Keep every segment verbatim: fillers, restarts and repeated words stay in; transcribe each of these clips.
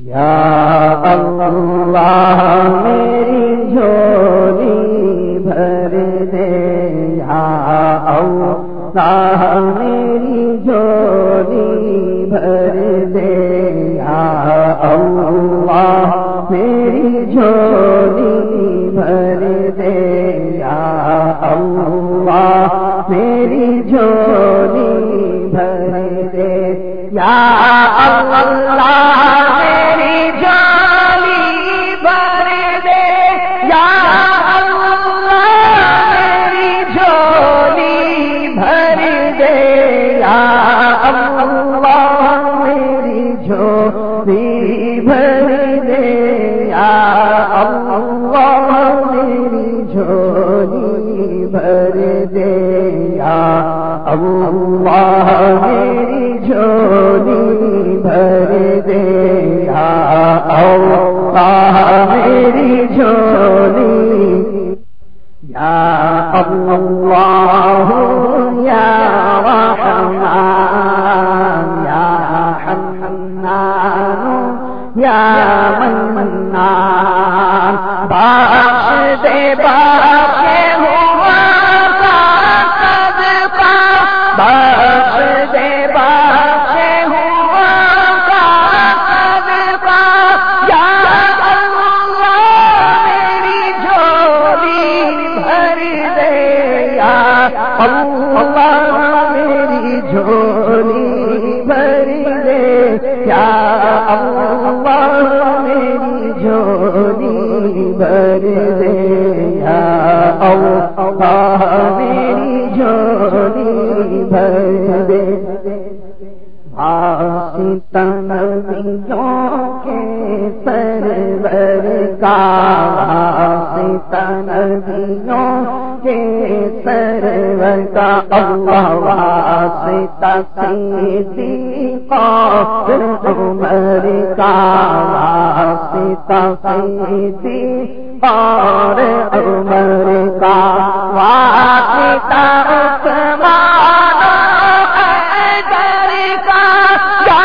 یا اللہ میری جھولی بھر دے، یا اللہ میری جھولی بھر دے، یا اللہ میری جھولی بھر دے، یا اللہ میری جھولی بھر دے، یا اللہ میری جھولی بھر دے، یا اللہ میری جھولی بھر دے، یا اللہ میری جھولی بھر دے، یا اللہ میری جھولی بھر دے، یا اللہ میری جھولی بھر دے، یا اللہ میری جھولی، یا اللہ یا رحمان یا حنان یا منان، بخش دے بخش ہوا صدقہ، بخش دے بخش ہوا صدقہ، یا اللہ میری جھولی بھر دے، یا اللہ میری جھولی بھر دے، یا اللہ میری جھولی بھر دے، یا اللہ میری جھولی بھر دے۔ واسطہ نبیوں کے سرور کا، واسطہ نبیوں کے سرور کا، اللہ واسطہ صدیقہ عمر کا، واسطہ صدیقہ عمر کا، واسطہ عثمان حیدر کا، یا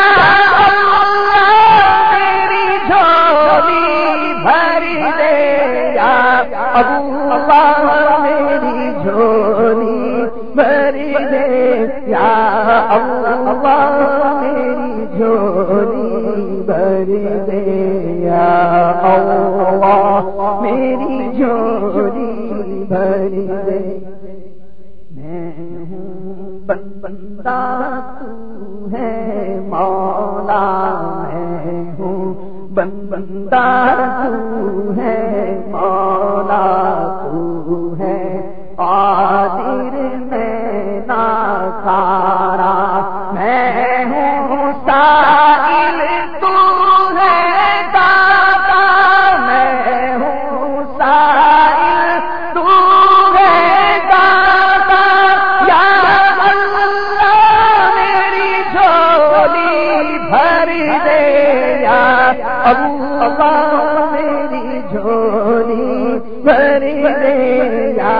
اللہ میری جھولی بھر دے، یا اللہ میری جھولی بھر دے، یا اللہ میری جھولی بھر دے، یا اللہ میری جھولی بھر دے۔ میں ہوں بندہ تو ہے مولا، میں ہوں بندہ تو ہے مولا، تو ہے قادر میں ناکارا، میں ہوں سائل تو ہے داتا، میں ہوں سائل تو ہے داتا، یا اللہ میری جھولی بھر دے، یا اللہ میری جھولی بھر دے، یا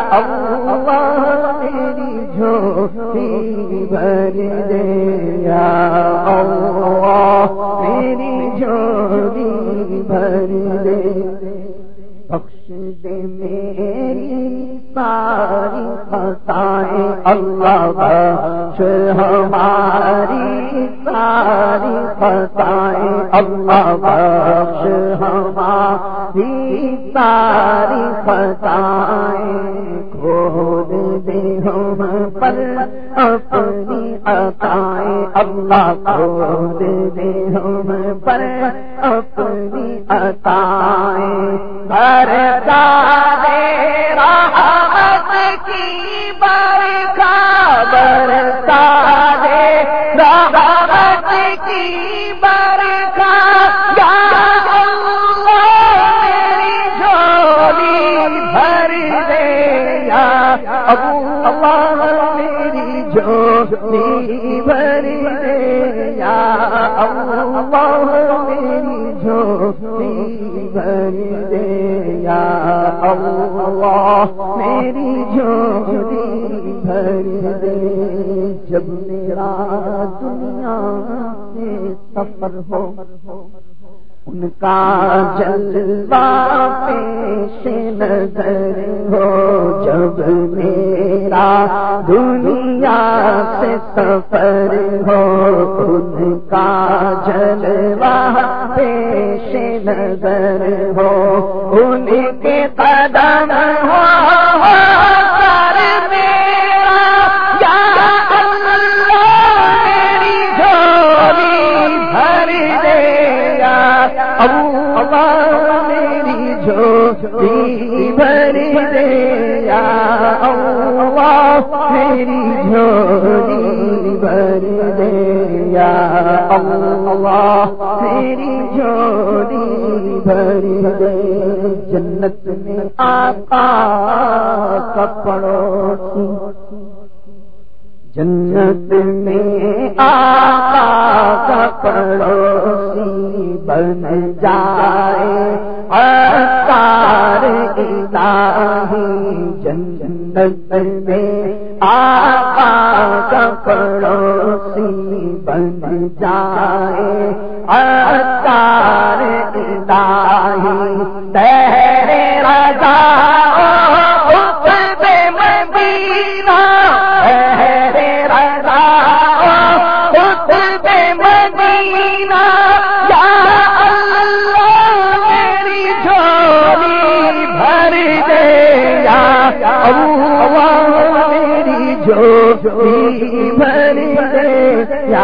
اللہ میری جھولی بھر دے، یا اللہ میری جھولی بھر دے۔ بخش دے میری ساری خطائیں اللہ، بخش ہماری ساری خطائیں اللہ، بخش ہماری ساری خطائیں، کھول دے ہم پر اپنی عطائیں اللہ، کھول دے ہم پر اپنی عطائیں، برکا دے رحمت کی برکا، برکا دے رحمت کی برکا، یا اللہ میری جھولی بھر دے، یا اللہ میری جھولی بھر دے، یا اللہ میری جھولی بھر دے، یا اللہ میری جھولی بھر دے۔ جب میرا دنیا سے سفر ہو ان کا جلوہ پیش نظر ہو جب میرا دنیا سے سفر ہو، ان کا جلوہ پیش نظر ہو، ان کے قدم ہو سر میرا، یا اللہ میری جھولی بھر دے، یا اللہ میری جھولی بھر دے، یا اللہ میری جھولی بھر دے، یا اللہ میری جھولی بھر دے۔ جنت میں آقا کا پڑوسی، جنت میں آقا کا پڑوسی بن جائے عطار الہی، جنت میں آقا کا پڑوسی بن جائے عطار الہی، تیرے رضا جھولی بھر دے، یا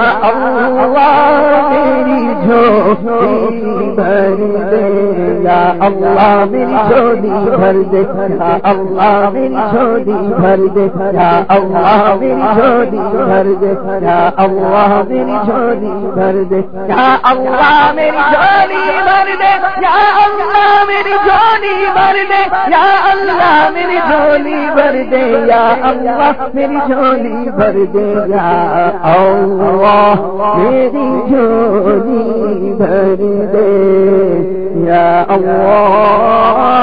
اللہ میری جھولی بھر دے، یا اللہ میری جھولی بھر دے، یا اللہ میری جھولی بھر دے، یا اللہ میری جھولی بھر دے، یا اللہ میری جھولی بھر دے، یا اللہ میری جھولی بھر دے، یا اللہ میری جھولی بھر دے، یا اللہ میری جھولی بھر دے، یا اللہ میری جھولی بھر دے، یا اللہ میری جھولی بھر دے، یا اللہ